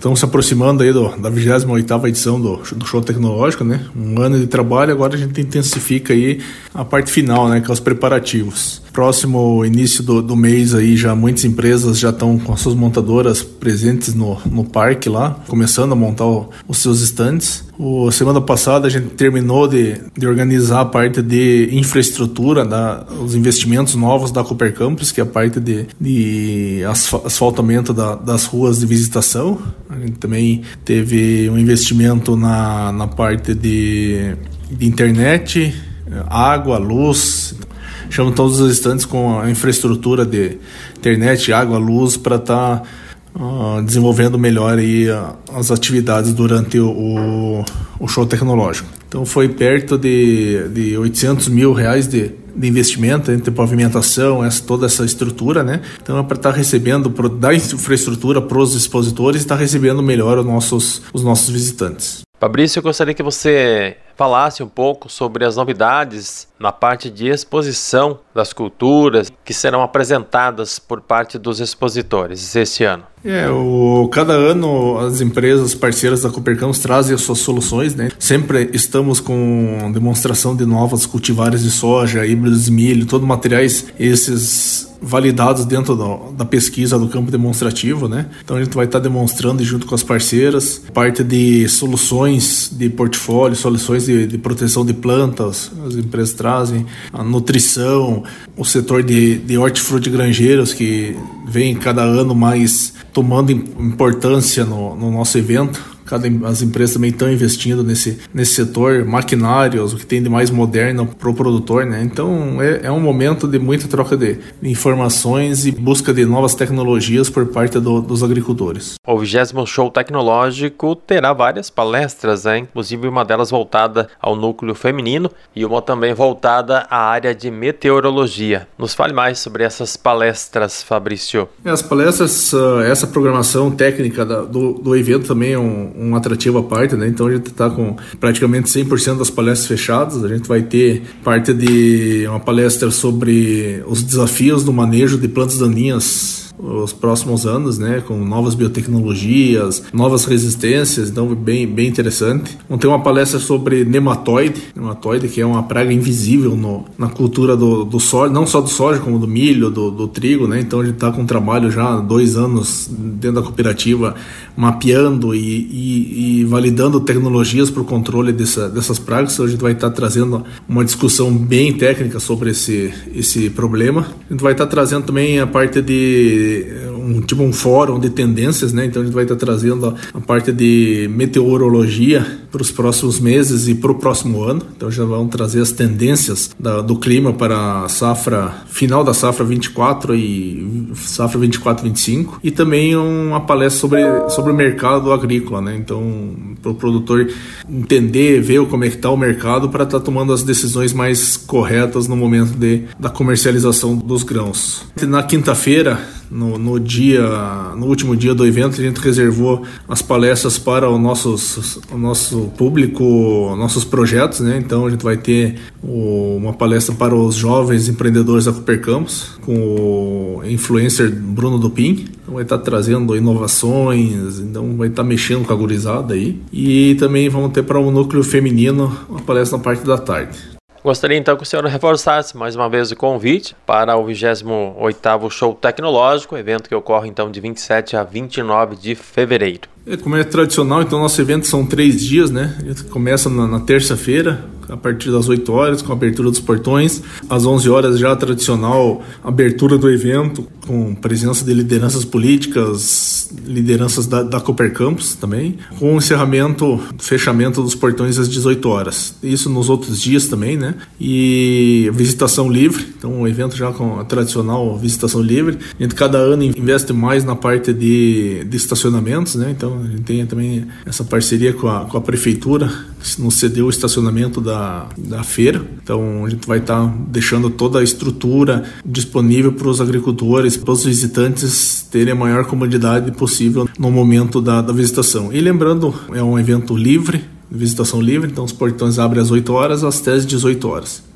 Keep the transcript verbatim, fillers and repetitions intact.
estamos se aproximando aí do, da vigésima oitava edição do, do Show Tecnológico, né? Um ano de trabalho, agora a gente intensifica aí a parte final, né? Que é os preparativos. Próximo início do, do mês aí, já muitas empresas já estão com as suas montadoras presentes no, no parque lá, começando a montar o, os seus estandes. O, semana passada a gente terminou de, de organizar a parte de infraestrutura, da, os investimentos novos da Cooper Campus, que é a parte de, de asfaltamento da, das ruas de visitação. A gente também teve um investimento na, na parte de, de internet, água, luz. Chamamos todos os estandes com a infraestrutura de internet, água, luz, para estar tá, uh, desenvolvendo melhor aí, uh, as atividades durante o, o, o show tecnológico. Então foi perto de, de oitocentos mil reais de, de investimento entre pavimentação, essa, toda essa estrutura, né? Então é para estar tá recebendo, pro, dar infraestrutura para os expositores e estar tá recebendo melhor os nossos, os nossos visitantes. Fabrício, eu gostaria que você falasse um pouco sobre as novidades na parte de exposição das culturas que serão apresentadas por parte dos expositores esse ano. É, o, cada ano as empresas parceiras da Cooper Campus trazem as suas soluções, né? Sempre estamos com demonstração de novas cultivares de soja, híbridos de milho, todos materiais esses validados dentro do, da pesquisa do campo demonstrativo, né? Então a gente vai estar demonstrando junto com as parceiras, parte de soluções de portfólio, soluções de, de proteção de plantas, as empresas trazem, a nutrição, o setor de, de hortifruti granjeiros que vem cada ano mais tomando importância no, no nosso evento. Cada, as empresas também estão investindo nesse, nesse setor, maquinários, o que tem de mais moderno para o produtor, né? Então é, é um momento de muita troca de, de informações e busca de novas tecnologias por parte do, dos agricultores. O vigésimo Show Tecnológico terá várias palestras, né? Inclusive uma delas voltada ao núcleo feminino e uma também voltada à área de meteorologia. Nos fale mais sobre essas palestras, Fabrício. É, as palestras, essa programação técnica da, do, do evento também é um um atrativo à parte, né? Então a gente está com praticamente cem por cento das palestras fechadas. A gente vai ter parte de uma palestra sobre os desafios do manejo de plantas daninhas os próximos anos, né, com novas biotecnologias, novas resistências, então bem, bem interessante. Vamos ter uma palestra sobre nematóide, nematóide que é uma praga invisível no, na cultura do, do soja, não só do soja, como do milho, do, do trigo, né, então a gente está com um trabalho já há dois anos dentro da cooperativa, mapeando e, e, e validando tecnologias para o controle dessa, dessas pragas. Então a gente vai estar tá trazendo uma discussão bem técnica sobre esse, esse problema. A gente vai estar tá trazendo também a parte de um tipo um fórum de tendências, né? Então a gente vai estar trazendo a, a parte de meteorologia para os próximos meses e para o próximo ano. Então já vão trazer as tendências da, do clima para a safra final da safra vinte e quatro e safra vinte e quatro vinte e cinco, e também uma palestra sobre sobre o mercado agrícola, né? Então para o produtor entender, ver como é que está o mercado para estar tá tomando as decisões mais corretas no momento de, da comercialização dos grãos. Na quinta-feira, No, no dia, no último dia do evento, a gente reservou as palestras para o, nossos, o nosso público, nossos projetos, né? Então a gente vai ter o, uma palestra para os jovens empreendedores da Cooper Campus, com o influencer Bruno Dupin. Então vai estar trazendo inovações, então vai estar mexendo com a gurizada aí. E também vamos ter para o núcleo feminino uma palestra na parte da tarde. Gostaria então que o senhor reforçasse mais uma vez o convite para o vigésimo oitavo Show Tecnológico, evento que ocorre então de vinte e sete a vinte e nove de fevereiro. É, como é tradicional, então nosso evento são três dias, né? A gente começa na, na terça-feira, a partir das oito horas, com a abertura dos portões. Às onze horas já a tradicional abertura do evento, com presença de lideranças políticas, lideranças da, da Cooper Campus também, com o encerramento, fechamento dos portões às dezoito horas. Isso nos outros dias também, né? E visitação livre, então o evento já com a tradicional visitação livre. A gente cada ano investe mais na parte de, de estacionamentos, né? Então a gente tem também essa parceria com a, com a prefeitura, que nos cedeu o estacionamento da, da feira. Então a gente vai estar tá deixando toda a estrutura disponível para os agricultores, para os visitantes terem a maior comodidade possível no momento da, da visitação. E lembrando, é um evento livre, visitação livre, então os portões abrem às oito horas até às dezoito horas.